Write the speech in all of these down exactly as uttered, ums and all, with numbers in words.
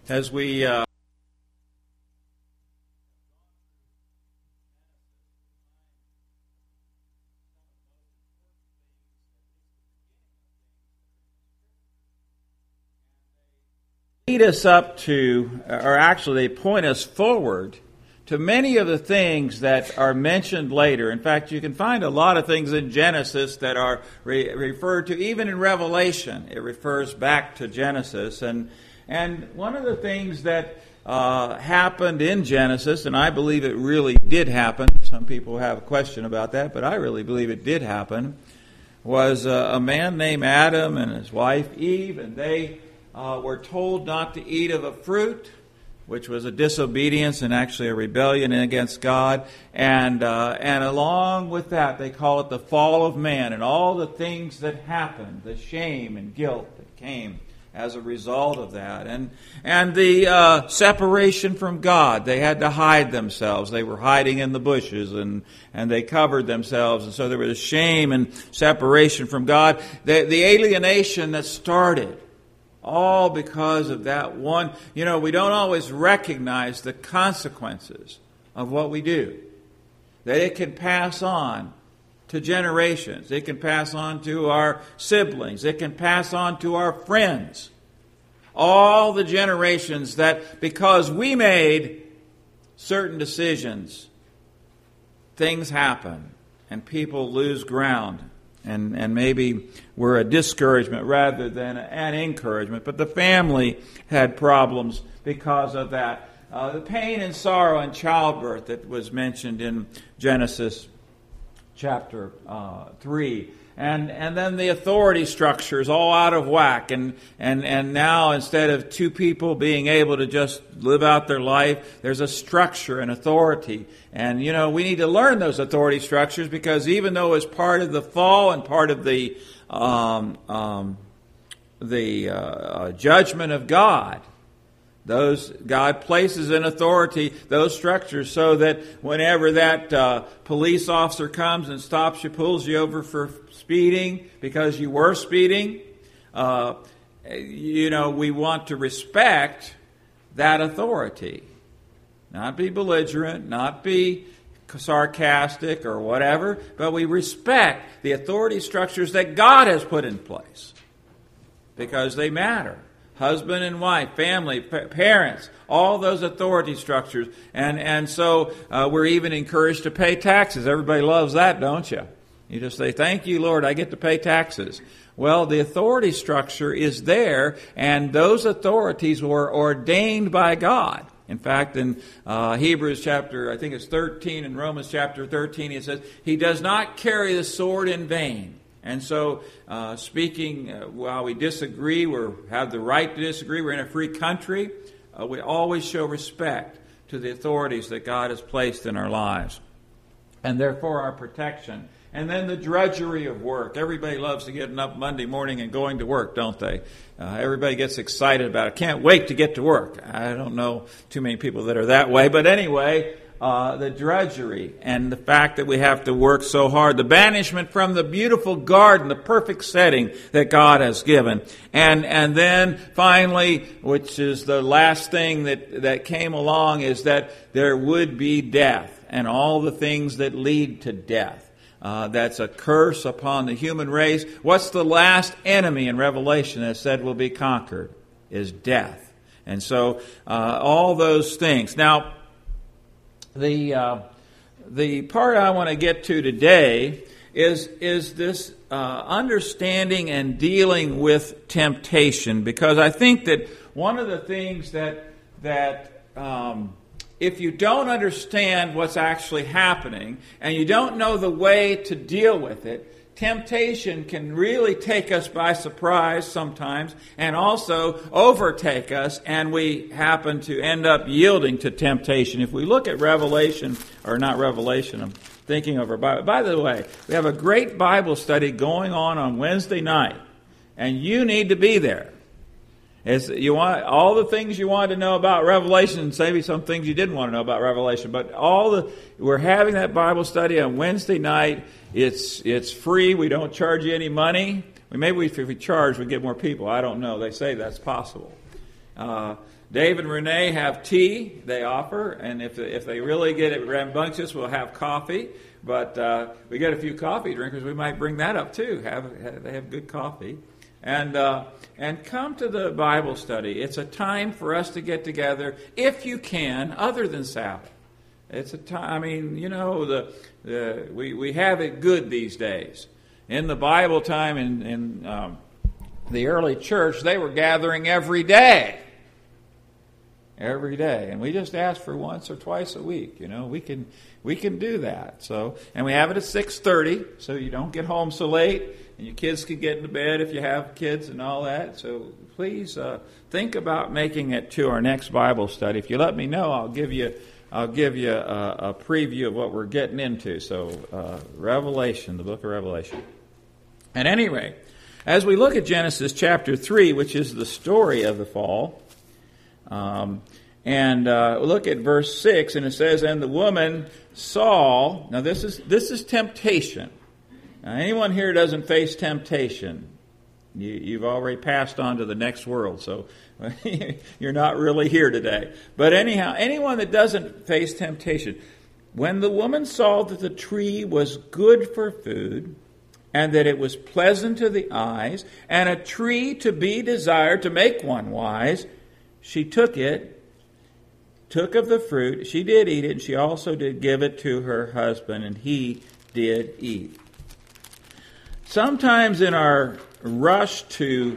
as we uh, lead us up to, or actually they point us forward to many of the things that are mentioned later. In fact, you can find a lot of things in Genesis that are re- referred to, even in Revelation. It refers back to Genesis. And and one of the things that uh, happened in Genesis, and I believe it really did happen, some people have a question about that, but I really believe it did happen, was uh, a man named Adam and his wife Eve, and they uh, were told not to eat of a fruit, which was a disobedience and actually a rebellion against God. And uh, and along with that, they call it the fall of man and all the things that happened, the shame and guilt that came as a result of that. And and the uh, separation from God. They had to hide themselves. They were hiding in the bushes and, and they covered themselves. And so there was shame and separation from God. The, the alienation that started, all because of that one. You know, we don't always recognize the consequences of what we do. That it can pass on to generations. It can pass on to our siblings. It can pass on to our friends. All the generations that, because we made certain decisions, things happen and people lose ground. And and maybe were a discouragement rather than an encouragement. But the family had problems because of that. Uh, the pain and sorrow in childbirth that was mentioned in Genesis chapter uh, three. And and then the authority structures all out of whack. And, and, and now instead of two people being able to just live out their life, there's a structure and authority. And, you know, we need to learn those authority structures because even though it's part of the fall and part of the um, um, the uh, judgment of God, those God places in authority those structures so that whenever that uh, police officer comes and stops you, pulls you over for speeding because you were speeding, uh, you know, we want to respect that authority. Not be belligerent, not be sarcastic or whatever, but we respect the authority structures that God has put in place because they matter. Husband and wife, family, pa- parents, all those authority structures. And and so uh, we're even encouraged to pay taxes. Everybody loves that, don't you? You just say, thank you, Lord, I get to pay taxes. Well, the authority structure is there, and those authorities were ordained by God. In fact, in uh, Hebrews chapter, I think it's thirteen, and Romans chapter thirteen, it says, He does not carry the sword in vain. And so, uh, speaking, uh, while we disagree, we have the right to disagree, we're in a free country, uh, we always show respect to the authorities that God has placed in our lives. And therefore our protection. And then the drudgery of work. Everybody loves to get up Monday morning and going to work, don't they? Uh, everybody gets excited about it. Can't wait to get to work. I don't know too many people that are that way. But anyway, uh, the drudgery and the fact that we have to work so hard. The banishment from the beautiful garden, the perfect setting that God has given. And and then finally, which is the last thing that, that came along, is that there would be death and all the things that lead to death. Uh, that's a curse upon the human race. What's the last enemy in Revelation that said will be conquered? Is death. And so uh, all those things. Now, the uh, the part I want to get to today is is this uh, understanding and dealing with temptation, because I think that one of the things that that um, if you don't understand what's actually happening and you don't know the way to deal with it, temptation can really take us by surprise sometimes and also overtake us, and we happen to end up yielding to temptation. If we look at Revelation, or not Revelation, I'm thinking of our Bible. By the way, we have a great Bible study going on on Wednesday night, and you need to be there. It's, you want all the things you wanted to know about Revelation, and maybe some things you didn't want to know about Revelation. But all the we're having that Bible study on Wednesday night. It's it's free. We don't charge you any money. We maybe if we charge, we get more people. I don't know. They say that's possible. Uh, Dave and Renee have tea they offer, and if if they really get it rambunctious, we'll have coffee. But uh, we get a few coffee drinkers, we might bring that up too. Have, have they have good coffee, and uh, and come to the Bible study. It's a time for us to get together, if you can, other than Sabbath. It's a time. I mean, you know, the the we we have it good these days. In the Bible time, in in um, the early church, they were gathering every day. Every day, and we just ask for once or twice a week. You know, we can we can do that. So, and we have it at six thirty, so you don't get home so late, and your kids can get into bed if you have kids and all that. So, please uh, think about making it to our next Bible study. If you let me know, I'll give you I'll give you a, a preview of what we're getting into. So, uh, Revelation, the book of Revelation. At any rate, as we look at Genesis chapter three, which is the story of the fall. Um, and uh, look at verse six, and it says, "And the woman saw." Now this is this is temptation. Now, anyone here doesn't face temptation, you, you've already passed on to the next world, so you're not really here today. But anyhow, anyone that doesn't face temptation, when the woman saw that the tree was good for food, and that it was pleasant to the eyes, and a tree to be desired to make one wise, she took it, took of the fruit, she did eat it, and she also did give it to her husband, and he did eat. Sometimes in our rush to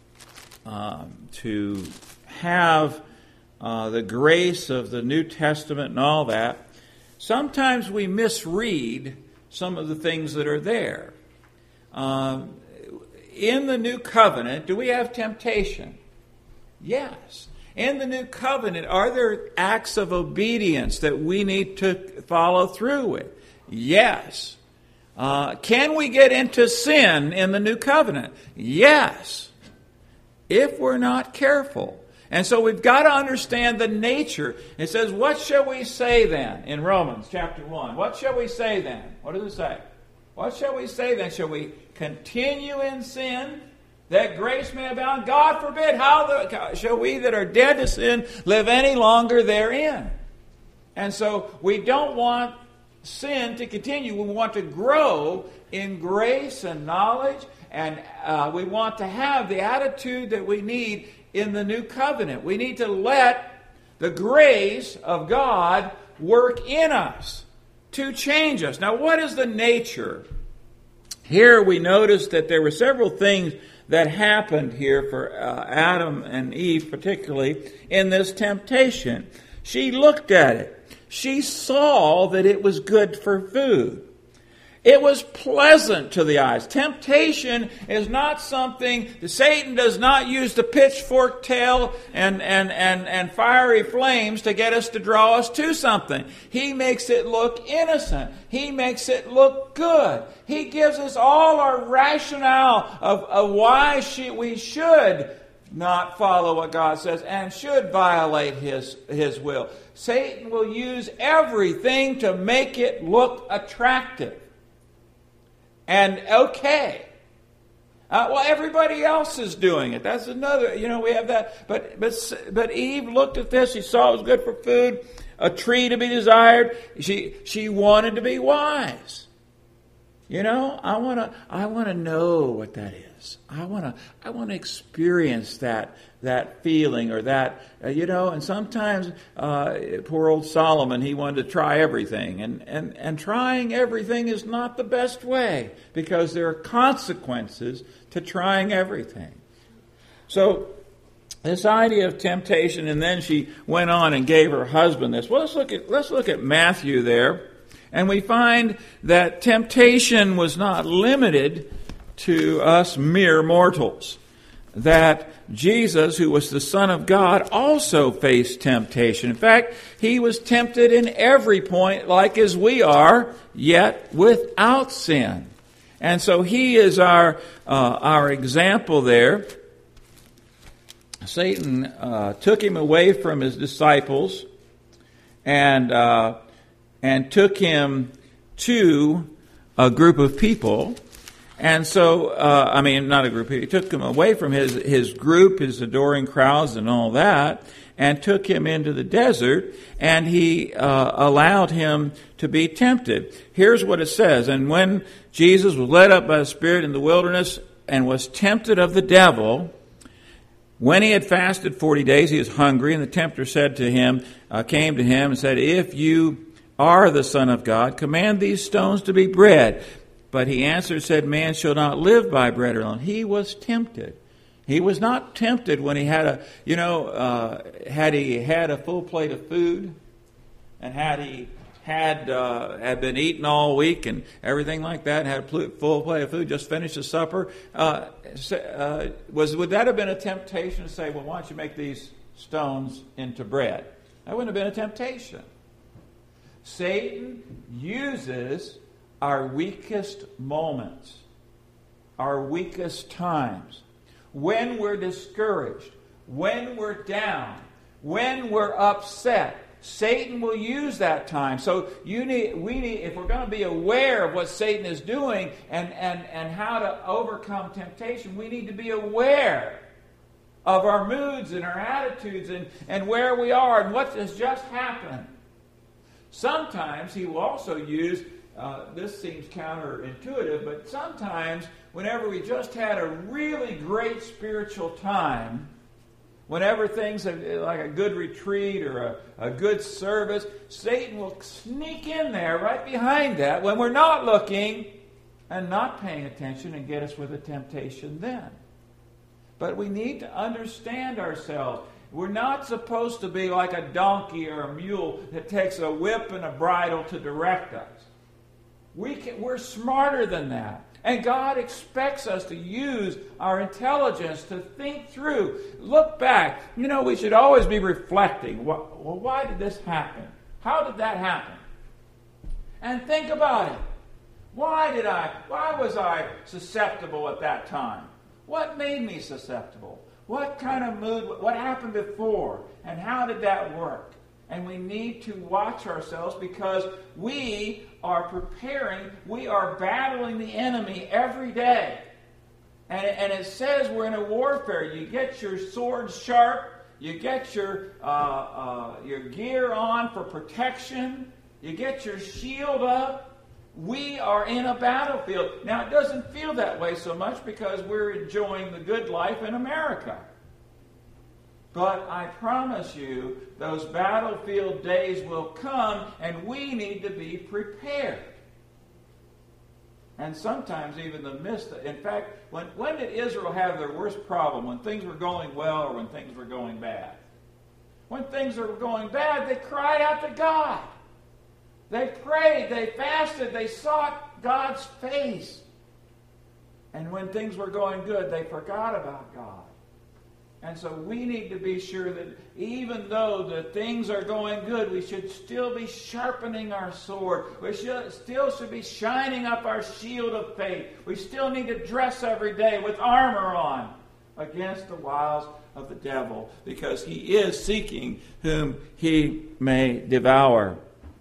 um, to have uh, the grace of the New Testament and all that, sometimes we misread some of the things that are there. Um, in the New Covenant, do we have temptation? Yes. In the New Covenant, are there acts of obedience that we need to follow through with? Yes. Uh, can we get into sin in the New Covenant? Yes. If we're not careful. And so we've got to understand the nature. It says, what shall we say then in Romans chapter one? What shall we say then? What does it say? What shall we say then? Shall we continue in sin, that grace may abound? God forbid. How the, shall we that are dead to sin live any longer therein? And so we don't want sin to continue. We want to grow in grace and knowledge, and uh, we want to have the attitude that we need in the New Covenant. We need to let the grace of God work in us to change us. Now, what is the nature? Here we notice that there were several things that happened here for uh, Adam and Eve, particularly in this temptation. She looked at it. She saw that it was good for food. It was pleasant to the eyes. Temptation is not something, Satan does not use the pitchfork tail and, and, and, and fiery flames to get us to draw us to something. He makes it look innocent. He makes it look good. He gives us all our rationale of, of why she, we should not follow what God says and should violate His, His will. Satan will use everything to make it look attractive. And okay. Uh, well, everybody else is doing it. That's another, you know, we have that. But but but Eve looked at this. She saw it was good for food, a tree to be desired. She she wanted to be wise. You know, I want to I want to know what that is. I want to I want to experience that that feeling or that uh, you know. And sometimes uh, poor old Solomon, he wanted to try everything, and and and trying everything is not the best way, because there are consequences to trying everything. So this idea of temptation, and then she went on and gave her husband this. Well, let's look at let's look at Matthew there. And we find that temptation was not limited to us mere mortals. That Jesus, who was the Son of God, also faced temptation. In fact, He was tempted in every point like as we are, yet without sin. And so He is our uh, our example there. Satan uh, took Him away from His disciples and uh and took him to a group of people. And so, uh, I mean, not a group, he took him away from his, his group, his adoring crowds and all that. and took him into the desert, and he uh, allowed him to be tempted. Here's what it says. And when Jesus was led up by the Spirit in the wilderness and was tempted of the devil, when he had fasted forty days, he was hungry, and the tempter said to him, uh, came to him and said, "If you are the Son of God, command these stones to be bread." But he answered, said, "Man shall not live by bread alone." He was tempted. He was not tempted when he had a, you know, uh, had he had a full plate of food, and had he had uh, had been eating all week and everything like that, and had a pl- full plate of food, just finished his supper. Uh, uh, was would that have been a temptation to say, "Well, why don't you make these stones into bread?" That wouldn't have been a temptation. Satan uses our weakest moments, our weakest times, when we're discouraged, when we're down, when we're upset. Satan will use that time. So you need, we need, if we're going to be aware of what Satan is doing and, and, and how to overcome temptation, we need to be aware of our moods and our attitudes and, and where we are and what has just happened. Sometimes he will also use, uh, this seems counterintuitive, but sometimes whenever we just had a really great spiritual time, whenever things are like a good retreat or a, a good service, Satan will sneak in there right behind that when we're not looking and not paying attention and get us with a temptation then. But we need to understand ourselves. We're not supposed to be like a donkey or a mule that takes a whip and a bridle to direct us. We can, we're smarter than that. And God expects us to use our intelligence to think through, look back. You know, we should always be reflecting. Well, why did this happen? How did that happen? And think about it. Why did I, why was I susceptible at that time? What made me susceptible? What kind of mood, what happened before? And how did that work? And we need to watch ourselves because we are preparing, we are battling the enemy every day. And it, and it says we're in a warfare. You get your sword sharp, you get your, uh, uh, your gear on for protection, you get your shield up. We are in a battlefield. Now, it doesn't feel that way so much because we're enjoying the good life in America. But I promise you, those battlefield days will come, and we need to be prepared. And sometimes even the midst of, in fact, when, when did Israel have their worst problem? When things were going well or when things were going bad? When things were going bad, they cried out to God. They prayed, they fasted, they sought God's face. And when things were going good, they forgot about God. And so we need to be sure that even though the things are going good, we should still be sharpening our sword. We should, still should be shining up our shield of faith. We still need to dress every day with armor on against the wiles of the devil, because he is seeking whom he may devour.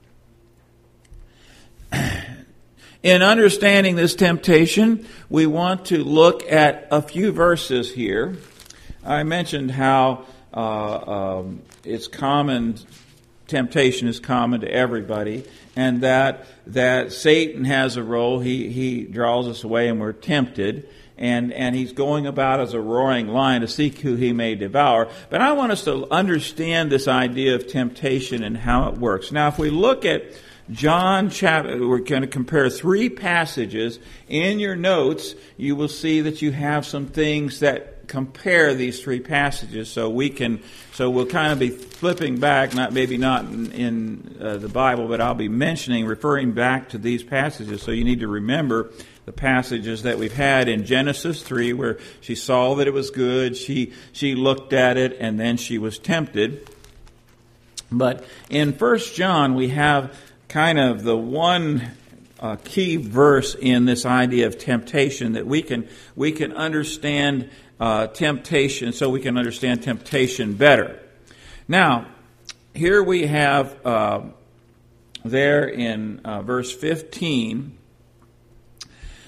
In understanding this temptation, we want to look at a few verses here. I mentioned how uh, um, it's common, temptation is common to everybody, and that that Satan has a role. He he draws us away, and we're tempted, and and he's going about as a roaring lion to seek who he may devour. But I want us to understand this idea of temptation and how it works. Now, if we look at John chapter, we're going to compare three passages. In your notes, you will see that you have some things that compare these three passages, so we can, so we'll kind of be flipping back, not maybe not in, in uh, the Bible, but I'll be mentioning, referring back to these passages. So you need to remember the passages that we've had in Genesis three, where she saw that it was good, she she looked at it, and then she was tempted. But in First John, we have kind of the one uh, key verse in this idea of temptation that we can we can understand uh, temptation, so we can understand temptation better. Now, here we have uh, there in uh, verse fifteen,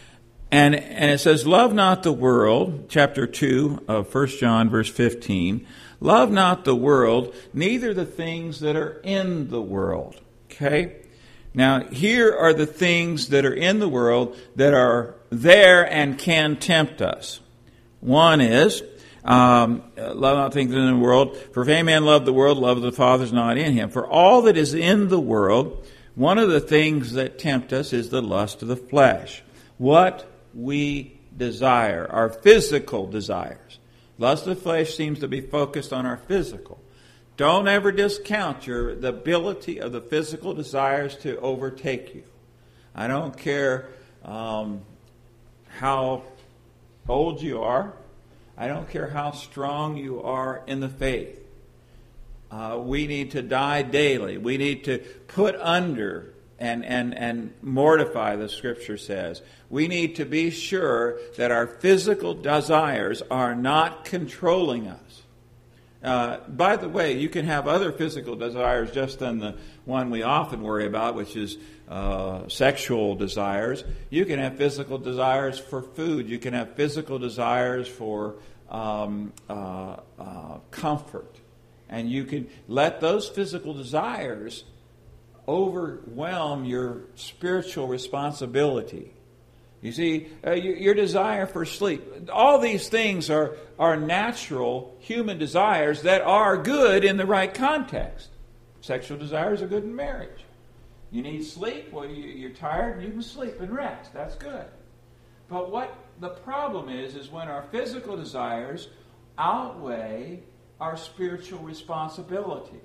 And, and it says, love not the world, chapter two of First John, verse fifteen. Love not the world, neither the things that are in the world. Okay? Now, here are the things that are in the world that are there and can tempt us. One is, um, love not things that are in the world. For if any man love the world, love of the Father is not in him. For all that is in the world, one of the things that tempt us is the lust of the flesh. What we desire, our physical desires. Lust of the flesh seems to be focused on our physical. Don't ever discount your the ability of the physical desires to overtake you. I don't care um, how old you are. I don't care how strong you are in the faith. Uh, we need to die daily. We need to put under and, and, and mortify, the Scripture says. We need to be sure that our physical desires are not controlling us. Uh, by the way, you can have other physical desires just than the one we often worry about, which is uh, sexual desires. You can have physical desires for food. You can have physical desires for um, uh, uh, comfort. And you can let those physical desires overwhelm your spiritual responsibility. You see, uh, your, your desire for sleep. All these things are, are natural human desires that are good in the right context. Sexual desires are good in marriage. You need sleep? Well, you, you're tired and you can sleep and rest. That's good. But what the problem is, is when our physical desires outweigh our spiritual responsibility.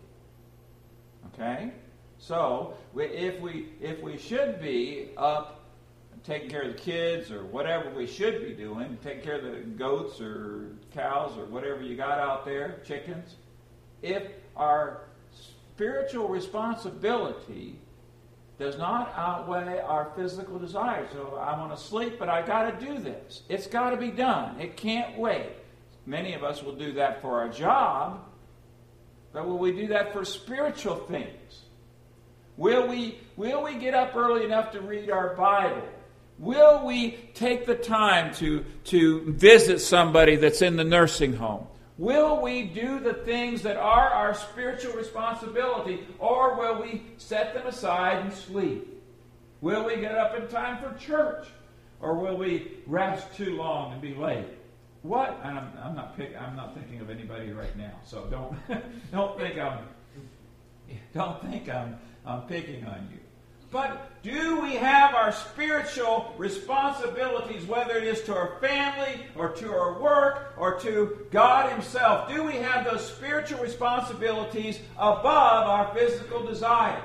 Okay? So, if we if we should be up taking care of the kids or whatever we should be doing, taking care of the goats or cows or whatever you got out there, chickens, if our spiritual responsibility does not outweigh our physical desires. So I want to sleep, but I got to do this. It's got to be done. It can't wait. Many of us will do that for our job, but will we do that for spiritual things? Will we, will we get up early enough to read our Bible? Will we take the time to, to visit somebody that's in the nursing home? Will we do the things that are our spiritual responsibility, or will we set them aside and sleep? Will we get up in time for church, or will we rest too long and be late? What? And I'm, I'm not pick, I'm not thinking of anybody right now, so don't don't think I'm don't think I'm I'm picking on you. But do we have our spiritual responsibilities, whether it is to our family or to our work or to God Himself? Do we have those spiritual responsibilities above our physical desires?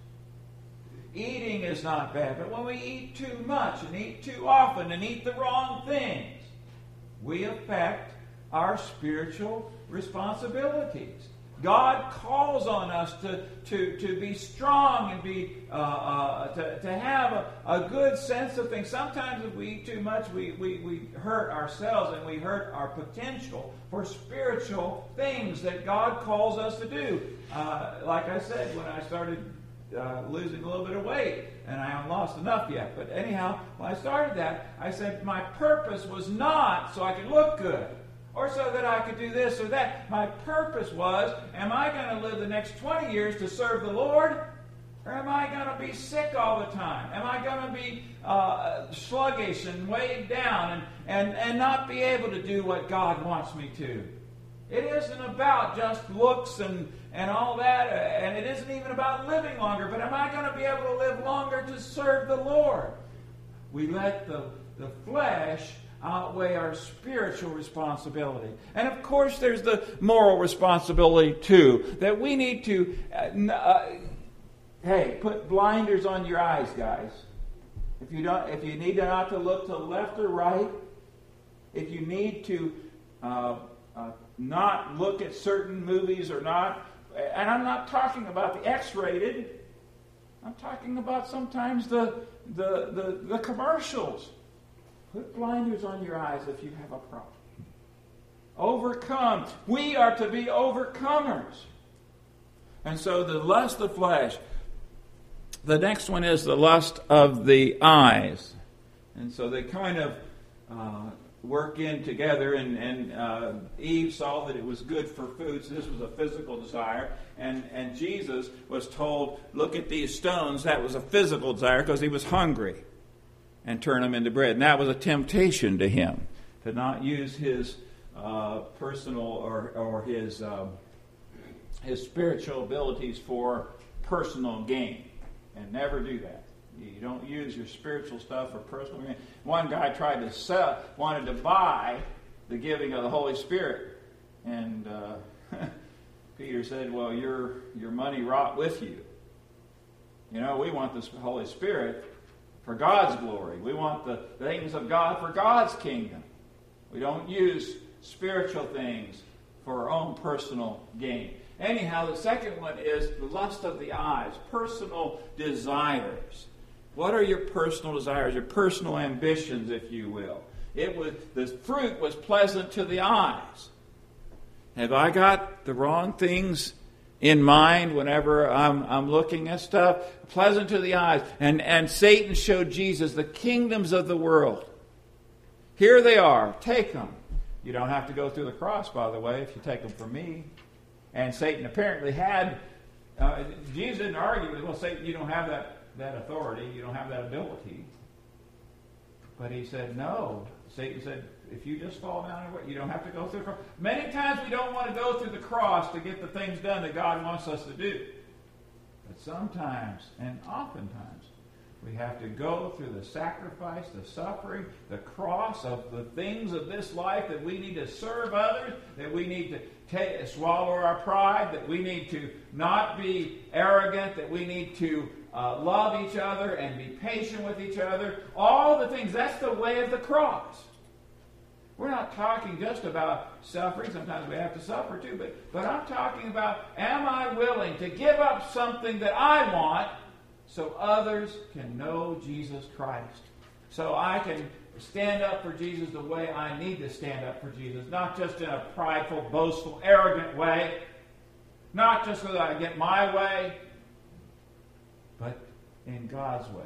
Eating is not bad, but when we eat too much and eat too often and eat the wrong things, we affect our spiritual responsibilities. God calls on us to, to, to be strong and be uh, uh, to, to have a, a good sense of things. Sometimes if we eat too much, we, we, we hurt ourselves and we hurt our potential for spiritual things that God calls us to do. Uh, like I said, when I started uh, losing a little bit of weight, and I haven't lost enough yet, but anyhow, when I started that, I said my purpose was not so I could look good, or so that I could do this or that. My purpose was, am I going to live the next twenty years to serve the Lord? Or am I going to be sick all the time? Am I going to be uh, sluggish and weighed down and, and, and not be able to do what God wants me to? It isn't about just looks and, and all that, and it isn't even about living longer, but am I going to be able to live longer to serve the Lord? We let the, the flesh outweigh our spiritual responsibility. And of course there's the moral responsibility too, that we need to uh, uh, hey, put blinders on your eyes, guys. If you don't if you need not to look to the left or right, if you need to uh, uh, not look at certain movies or not, and I'm not talking about the X-rated, I'm talking about sometimes the the the, the commercials. Put blinders on your eyes if you have a problem. Overcome. We are to be overcomers. And so the lust of the flesh. The next one is the lust of the eyes. And so they kind of uh, work in together, and, and uh, Eve saw that it was good for food, so this was a physical desire. And, and Jesus was told, look at these stones. That was a physical desire because he was hungry, and turn them into bread. And that was a temptation to him, to not use his uh, personal or, or his, um, his spiritual abilities for personal gain. And never do that. You don't use your spiritual stuff for personal gain. One guy tried to sell, wanted to buy the giving of the Holy Spirit. And uh, Peter said, well, your your money rot with you. You know, we want this Holy Spirit for God's glory. We want the things of God for God's kingdom. We don't use spiritual things for our own personal gain. Anyhow, the second one is the lust of the eyes, personal desires. What are your personal desires, your personal ambitions, if you will? It was the fruit was pleasant to the eyes. Have I got the wrong things in mind whenever I'm, I'm looking at stuff? Pleasant to the eyes. And, and Satan showed Jesus the kingdoms of the world. Here they are. Take them. You don't have to go through the cross, by the way, if you take them from me. And Satan apparently had, uh, Jesus didn't argue with, well, Satan, you don't have that, that authority, you don't have that ability. But he said, no. Satan said, if you just fall down and you don't have to go through the cross. Many times we don't want to go through the cross to get the things done that God wants us to do. But sometimes, and oftentimes, we have to go through the sacrifice, the suffering, the cross of the things of this life, that we need to serve others, that we need to take, swallow our pride, that we need to not be arrogant, that we need to uh, love each other and be patient with each other. All the things, that's the way of the cross. We're not talking just about suffering. Sometimes we have to suffer too, but, but I'm talking about, am I willing to give up something that I want so others can know Jesus Christ? So I can stand up for Jesus the way I need to stand up for Jesus. Not just in a prideful, boastful, arrogant way. Not just so that I get my way, but in God's way.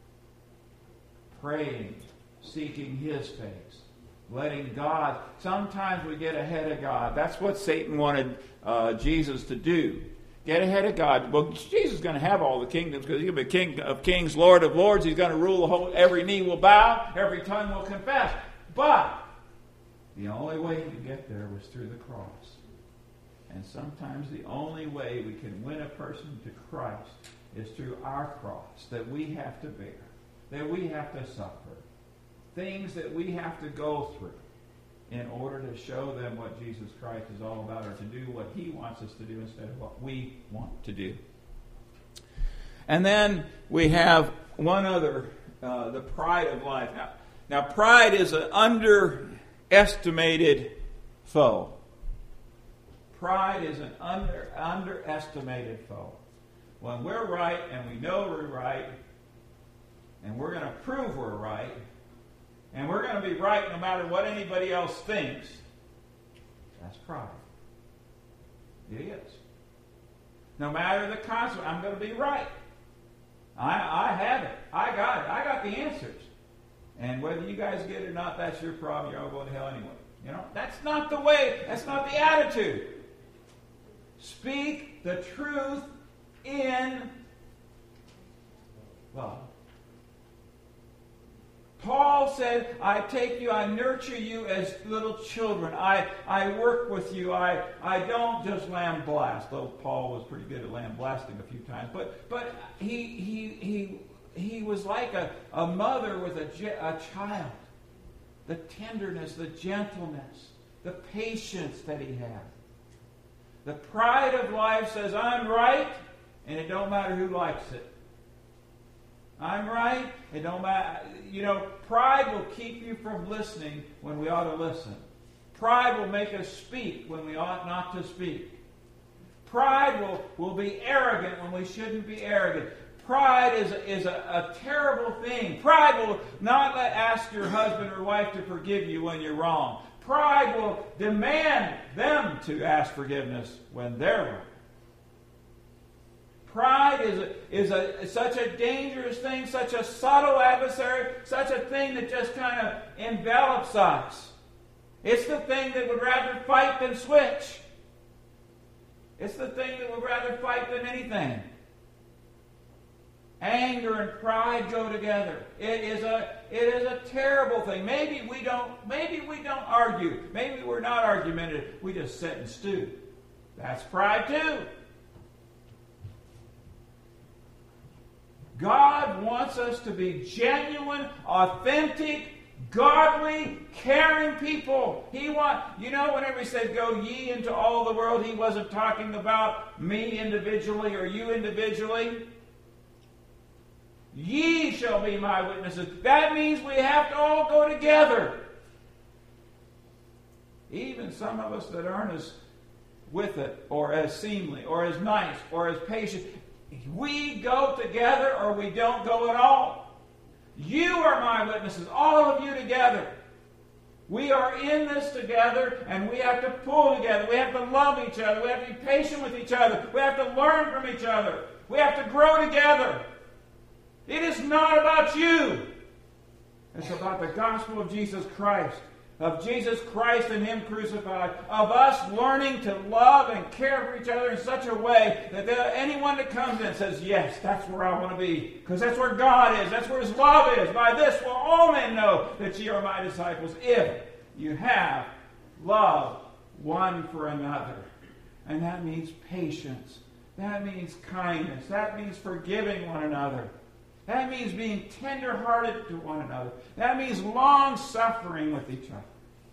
Praying, seeking His face. Letting God, sometimes we get ahead of God. That's what Satan wanted uh, Jesus to do. Get ahead of God. Well, Jesus is going to have all the kingdoms because He's going to be King of kings, Lord of lords. He's going to rule the whole, every knee will bow, every tongue will confess. But the only way to get there was through the cross. And sometimes the only way we can win a person to Christ is through our cross that we have to bear, that we have to suffer, things that we have to go through in order to show them what Jesus Christ is all about, or to do what He wants us to do instead of what we want to do. And then we have one other, uh, the pride of life. Now, now, pride is an underestimated foe. Pride is an under, underestimated foe. When we're right and we know we're right, and we're going to prove we're right, and we're going to be right no matter what anybody else thinks, that's pride. It is. No matter the consequence, I'm going to be right. I, I have it. I got it. I got the answers. And whether you guys get it or not, that's your problem. You're all going to hell anyway. You know, that's not the way. That's not the attitude. Speak the truth in love. Paul said, I take you, I nurture you as little children. I, I work with you. I, I don't just lamb-blast. Though Paul was pretty good at lamb-blasting a few times. But but he he he he was like a, a mother with a, a child. The tenderness, the gentleness, the patience that he had. The pride of life says, I'm right, and it don't matter who likes it. I'm right. It don't matter. You know, pride will keep you from listening when we ought to listen. Pride will make us speak when we ought not to speak. Pride will, will be arrogant when we shouldn't be arrogant. Pride is, a, is a, a terrible thing. Pride will not let ask your husband or wife to forgive you when you're wrong. Pride will demand them to ask forgiveness when they're wrong. Pride is, a, is a, such a dangerous thing, such a subtle adversary, such a thing that just kind of envelops us. It's the thing that would rather fight than switch. It's the thing that would rather fight than anything. Anger and pride go together. It is a it is a terrible thing. Maybe we don't maybe we don't argue. Maybe we're not argumentative. We just sit and stew. That's pride too. God wants us to be genuine, authentic, godly, caring people. He want, you know, whenever he said, "Go ye into all the world," he wasn't talking about me individually or you individually. Ye shall be my witnesses. That means we have to all go together. Even some of us that aren't as with it, or as seemly, or as nice, or as patient, we go together or we don't go at all. You are my witnesses, all of you together. We are in this together, and we have to pull together. We have to love each other. We have to be patient with each other. We have to learn from each other. We have to grow together. It is not about you. It's about the gospel of Jesus Christ. Of Jesus Christ and Him crucified. Of us learning to love and care for each other in such a way that there, anyone that comes in says, yes, that's where I want to be. Because that's where God is. That's where His love is. By this will all men know that ye are my disciples, if you have love one for another. And that means patience. That means kindness. That means forgiving one another. That means being tender-hearted to one another. That means long-suffering with each other.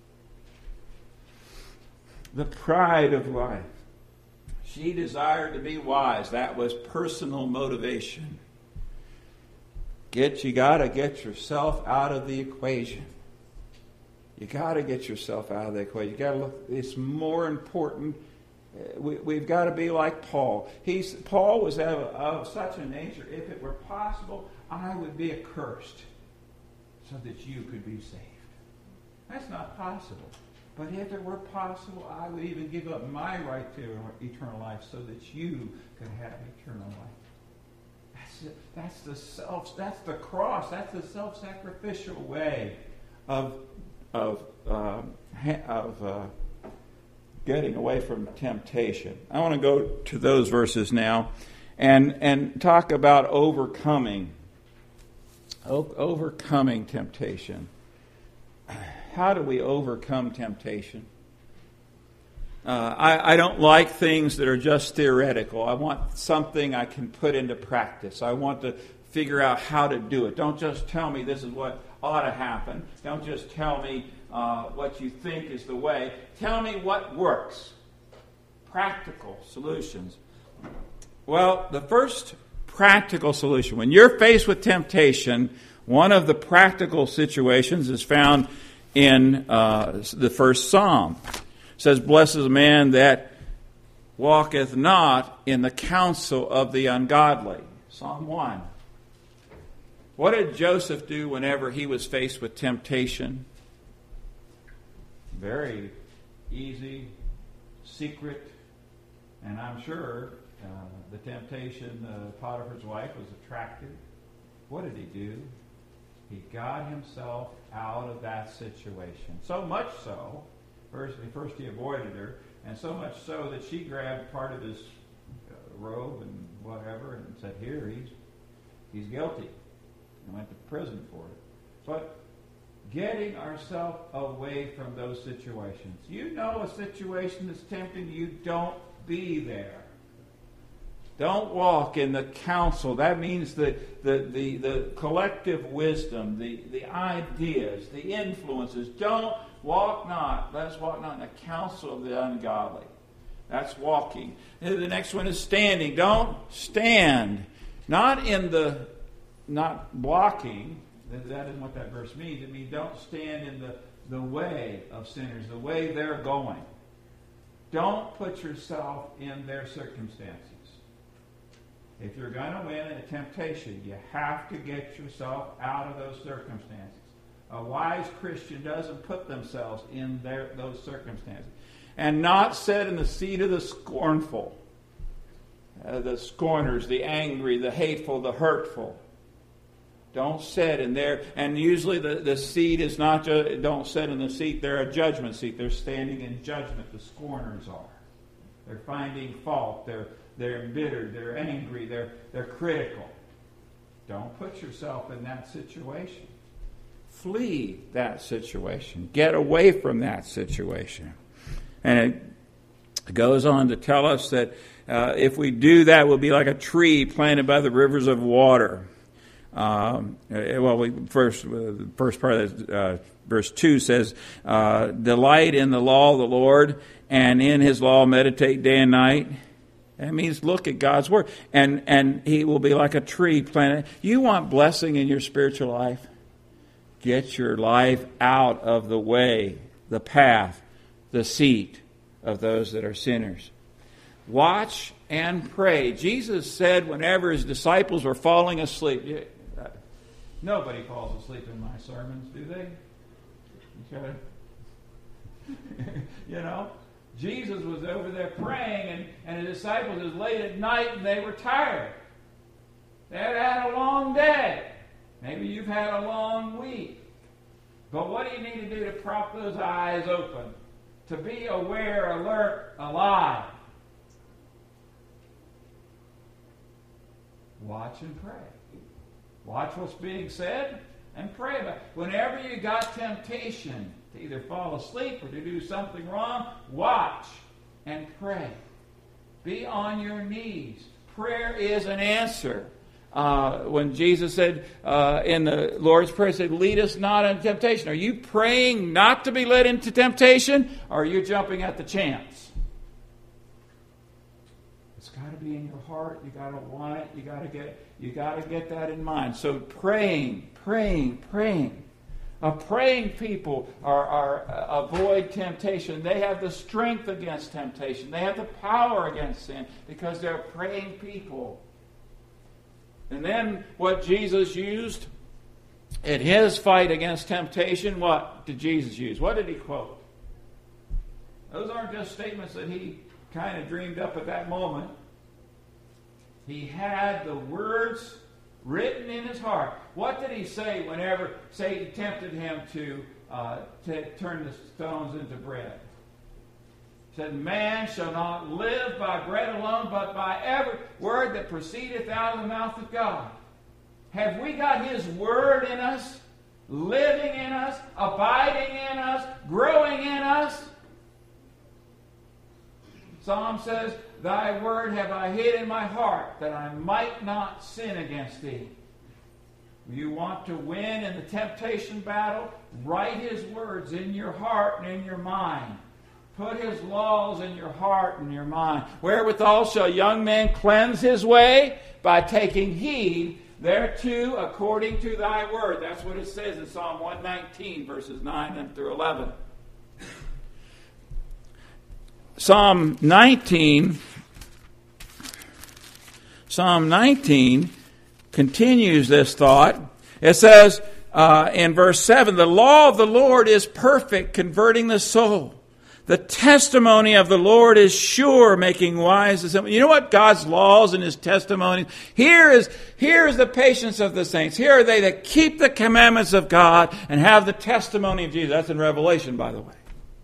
The pride of life. She desired to be wise. That was personal motivation. Get, you got to get yourself out of the equation. You got to get yourself out of the equation. You got to look. It's more important. We, we've got to be like Paul. He's, Paul was of, of such a nature, if it were possible, I would be accursed so that you could be saved. That's not possible. But if it were possible, I would even give up my right to eternal life so that you could have eternal life. That's it. That's the self. That's the cross. That's the self-sacrificial way of of uh, of. Uh, getting away from temptation. I want to go to those verses now and and talk about overcoming o- overcoming temptation. How do we overcome temptation? Uh, I, I don't like things that are just theoretical. I want something I can put into practice. I want to figure out how to do it. Don't just tell me this is what ought to happen. Don't just tell me uh, what you think is the way. Tell me what works. Practical solutions. Well, the first practical solution, when you're faced with temptation, one of the practical situations is found in uh, the first Psalm. It says, "Blessed is the man that walketh not in the counsel of the ungodly." Psalm one. What did Joseph do whenever he was faced with temptation? Very easy, secret, and I'm sure uh, the temptation, uh, Potiphar's wife was attractive. What did he do? He got himself out of that situation. So much so, first, first he avoided her, and so much so that she grabbed part of his uh, robe and whatever and said, "Here, he's he's guilty," and went to prison for it. But getting ourselves away from those situations. You know a situation that's tempting you, don't be there. Don't walk in the counsel. That means the, the, the, the collective wisdom, the, the ideas, the influences. Don't walk not. Let us walk not in the counsel of the ungodly. That's walking. The next one is standing. Don't stand. Not in the, not blocking. That isn't what that verse means. It means don't stand in the, the way of sinners, the way they're going. Don't put yourself in their circumstances. If you're going to win in a temptation, you have to get yourself out of those circumstances. A wise Christian doesn't put themselves in their, those circumstances. And not sit in the seat of the scornful. uh, the scorners, the angry, the hateful, the hurtful. Don't sit in there. And usually the, the seat is not just, don't sit in the seat. They're a judgment seat. They're standing in judgment. The scorners are. They're finding fault. They're they're embittered. They're angry. They're they're critical. Don't put yourself in that situation. Flee that situation. Get away from that situation. And it goes on to tell us that uh, if we do that, we'll be like a tree planted by the rivers of water. Um, well, we first, uh, the first part of uh, verse two says, uh, delight in the law of the Lord, and in his law meditate day and night. That means look at God's word, and, and he will be like a tree planted. You want blessing in your spiritual life? Get your life out of the way, the path, the seat of those that are sinners. Watch and pray. Jesus said whenever his disciples were falling asleep, nobody falls asleep in my sermons, do they? Okay. You know, Jesus was over there praying, and, and the disciples, it was late at night, and they were tired. They had had a long day. Maybe you've had a long week. But what do you need to do to prop those eyes open? To be aware, alert, alive. Watch and pray. Watch what's being said and pray about it. Whenever you got temptation to either fall asleep or to do something wrong, watch and pray. Be on your knees. Prayer is an answer. Uh, when Jesus said uh, in the Lord's Prayer, he said, lead us not into temptation. Are you praying not to be led into temptation, or are you jumping at the chance? It's got to be in your heart. You got to want it. You got to get. You got to get that in mind. So praying, praying, praying. Uh, praying people are, are uh, avoid temptation. They have the strength against temptation. They have the power against sin because they're praying people. And then what Jesus used in his fight against temptation, what did Jesus use? What did he quote? Those aren't just statements that he kind of dreamed up at that moment. He had the words written in his heart. What did he say whenever Satan tempted him to, uh, to turn the stones into bread? He said, man shall not live by bread alone, but by every word that proceedeth out of the mouth of God. Have we got his word in us, living in us, abiding in us, growing in us? Psalm says, thy word have I hid in my heart, that I might not sin against thee. You want to win in the temptation battle? Write his words in your heart and in your mind. Put his laws in your heart and your mind. Wherewithal shall young man cleanse his way? By taking heed thereto according to thy word. That's what it says in Psalm one nineteen, verses nine through eleven. Psalm nineteen, Psalm nineteen continues this thought. It says uh, in verse seven, the law of the Lord is perfect, converting the soul. The testimony of the Lord is sure, making wise the simple. You know what God's laws and his testimonies? Here is, here is the patience of the saints. Here are they that keep the commandments of God and have the testimony of Jesus. That's in Revelation, by the way.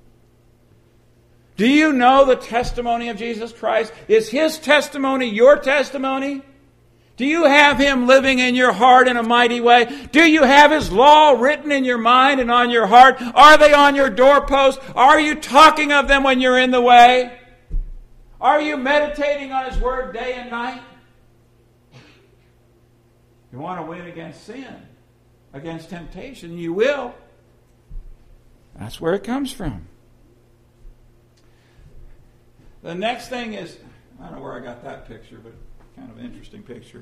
Do you know the testimony of Jesus Christ? Is his testimony your testimony? Do you have him living in your heart in a mighty way? Do you have his law written in your mind and on your heart? Are they on your doorpost? Are you talking of them when you're in the way? Are you meditating on his word day and night? You want to win against sin, against temptation, you will. That's where it comes from. The next thing is, I don't know where I got that picture, but kind of an interesting picture.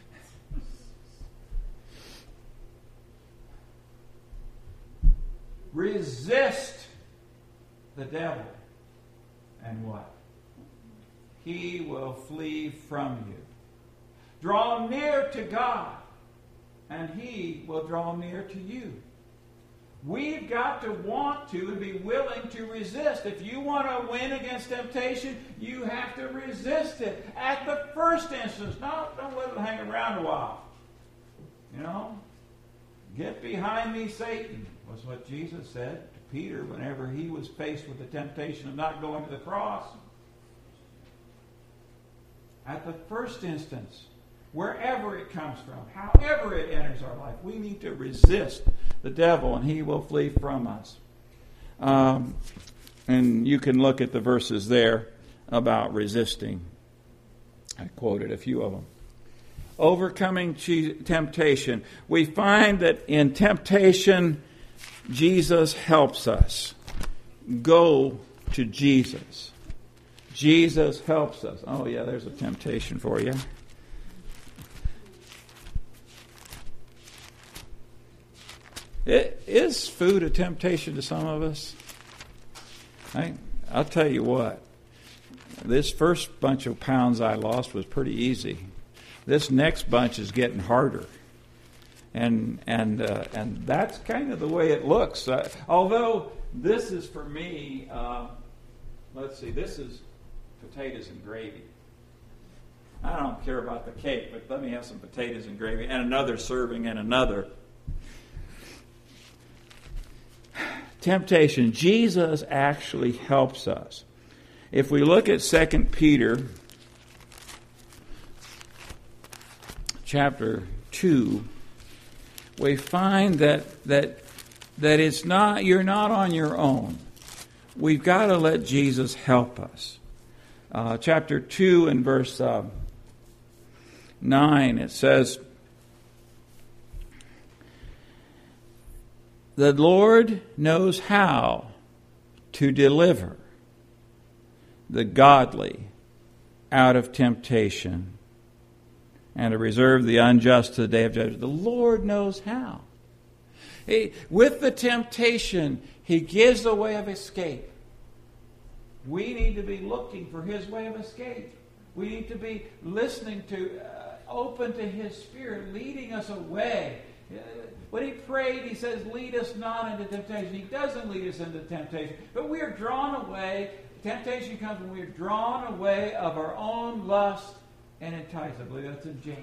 Resist the devil, and what? He will flee from you. Draw near to God, and he will draw near to you. We've got to want to and be willing to resist. If you want to win against temptation, you have to resist it at the first instance. No, don't let it hang around a while. You know? Get behind me, Satan, was what Jesus said to Peter whenever he was faced with the temptation of not going to the cross. At the first instance, wherever it comes from, however it enters our life, we need to resist the devil and he will flee from us. Um, and you can look at the verses there about resisting. I quoted a few of them. Overcoming temptation. We find that in temptation, Jesus helps us. Go to Jesus. Jesus helps us. Oh yeah, there's a temptation for you. It, is food a temptation to some of us? I, I'll tell you what. This first bunch of pounds I lost was pretty easy. This next bunch is getting harder, and and uh, and that's kind of the way it looks. Uh, although this is for me, uh, let's see, this is potatoes and gravy. I don't care about the cake, but let me have some potatoes and gravy, and another serving, and another. Temptation. Jesus actually helps us. If we look at Second Peter chapter two, we find that that that it's not you're not on your own. We've got to let Jesus help us. Uh, chapter two and verse uh, nine, it says, "The Lord knows how to deliver the godly out of temptation, and to reserve the unjust to the day of judgment." The Lord knows how. He, with the temptation, He gives the way of escape. We need to be looking for His way of escape. We need to be listening to, uh, open to His Spirit, leading us away. Uh, when He prayed, He says, "Lead us not into temptation." He doesn't lead us into temptation, but we are drawn away. Temptation comes when we are drawn away of our own lust and entice. I believe that's in James.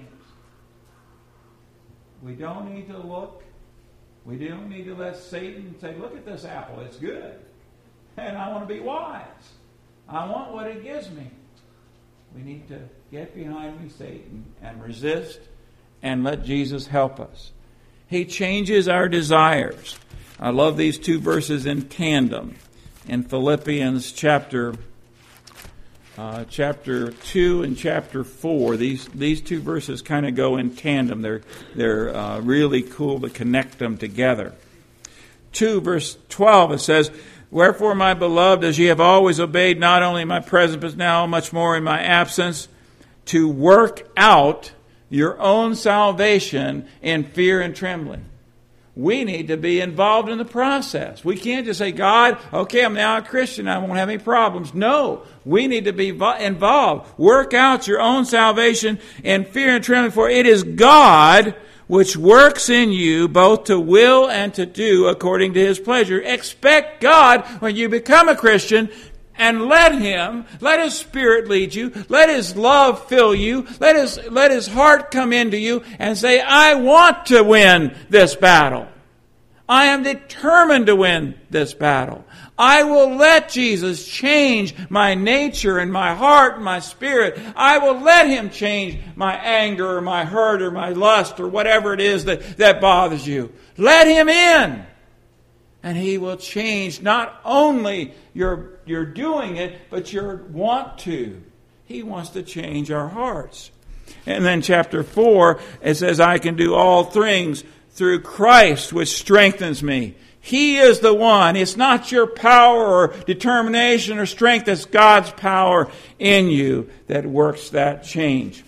We don't need to look. We don't need to let Satan say, "Look at this apple, it's good. And I want to be wise. I want what it gives me." We need to get behind me, Satan, and resist and let Jesus help us. He changes our desires. I love these two verses in tandem. In Philippians chapter uh, chapter two and chapter four, these these two verses kind of go in tandem. They're they're uh, really cool to connect them together. Two verse twelve, it says, "Wherefore, my beloved, as ye have always obeyed, not only in my presence, but now much more in my absence, to work out your own salvation in fear and trembling." We need to be involved in the process. We can't just say, "God, okay, I'm now a Christian, I won't have any problems." No, we need to be involved. Work out your own salvation in fear and trembling, for it is God which works in you both to will and to do according to His pleasure. Expect God when you become a Christian, and let Him, let His Spirit lead you, let His love fill you, let His, let His heart come into you and say, "I want to win this battle. I am determined to win this battle. I will let Jesus change my nature and my heart and my spirit. I will let Him change my anger or my hurt or my lust or whatever it is that, that bothers you. Let Him in. And He will change not only your, your doing it, but your want to. He wants to change our hearts. And then chapter four, it says, "I can do all things through Christ which strengthens me." He is the one. It's not your power or determination or strength. It's God's power in you that works that change.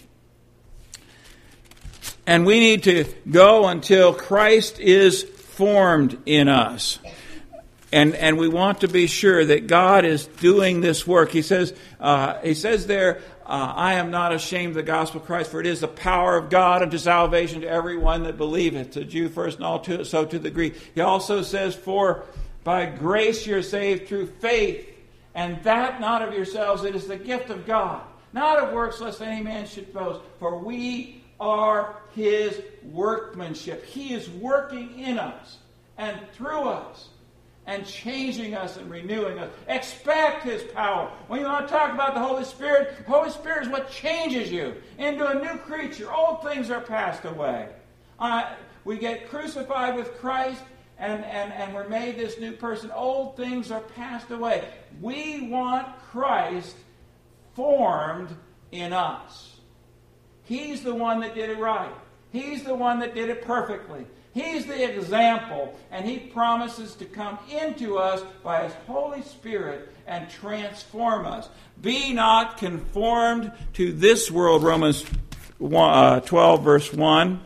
And we need to go until Christ is formed in us. And and we want to be sure that God is doing this work. He says, uh, he says there, uh, uh, I am not ashamed of the gospel of Christ, for it is the power of God unto salvation to everyone that believeth, to the Jew first and all to, so to the Greek. He also says, for by grace you're saved through faith, and that not of yourselves, it is the gift of God, not of works, lest any man should boast. For we are His workmanship. He is working in us and through us and changing us and renewing us. Expect His power. When you want to talk about the Holy Spirit, the Holy Spirit is what changes you into a new creature. Old things are passed away. Uh, we get crucified with Christ, and, and, and we're made this new person. Old things are passed away. We want Christ formed in us. He's the one that did it right. He's the one that did it perfectly. He's the example, and He promises to come into us by His Holy Spirit and transform us. Be not conformed to this world, Romans twelve, verse one.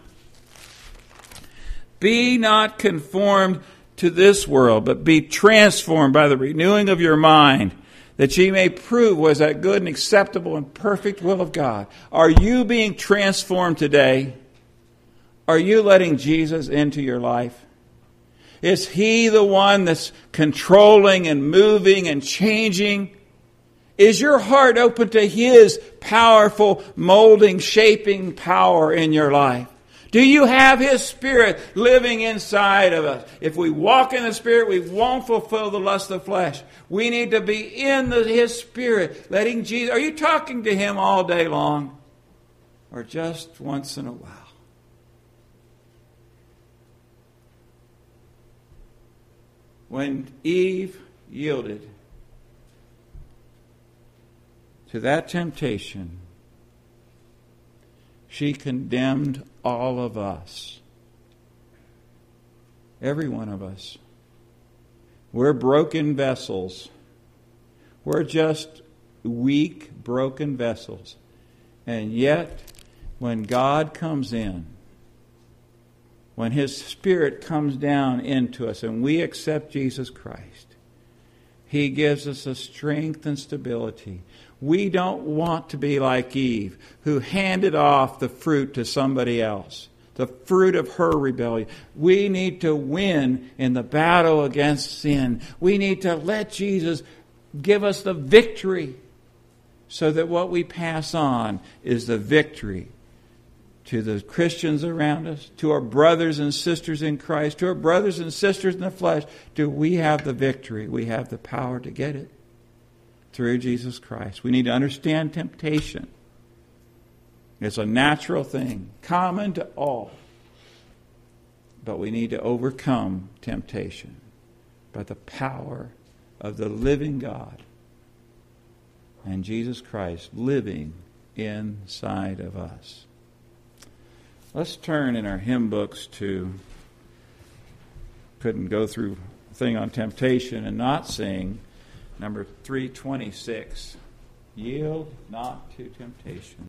Be not conformed to this world, but be transformed by the renewing of your mind, that ye may prove what is that good and acceptable and perfect will of God. Are you being transformed today? Are you letting Jesus into your life? Is He the one that's controlling and moving and changing? Is your heart open to His powerful molding, shaping power in your life? Do you have His Spirit living inside of us? If we walk in the Spirit, we won't fulfill the lust of the flesh. We need to be in the, His Spirit, letting Jesus... Are you talking to Him all day long? Or just once in a while? When Eve yielded to that temptation, she condemned all of us. Every one of us. We're broken vessels. We're just weak, broken vessels. And yet, when God comes in, when His Spirit comes down into us and we accept Jesus Christ, He gives us a strength and stability. We don't want to be like Eve, who handed off the fruit to somebody else, the fruit of her rebellion. We need to win in the battle against sin. We need to let Jesus give us the victory so that what we pass on is the victory to the Christians around us, to our brothers and sisters in Christ, to our brothers and sisters in the flesh. Do we have the victory? We have the power to get it through Jesus Christ. We need to understand temptation. It's a natural thing, common to all. But we need to overcome temptation by the power of the living God and Jesus Christ living inside of us. Let's turn in our hymn books to, couldn't go through a thing on temptation and not sing, number three twenty-six, Yield Not to Temptation.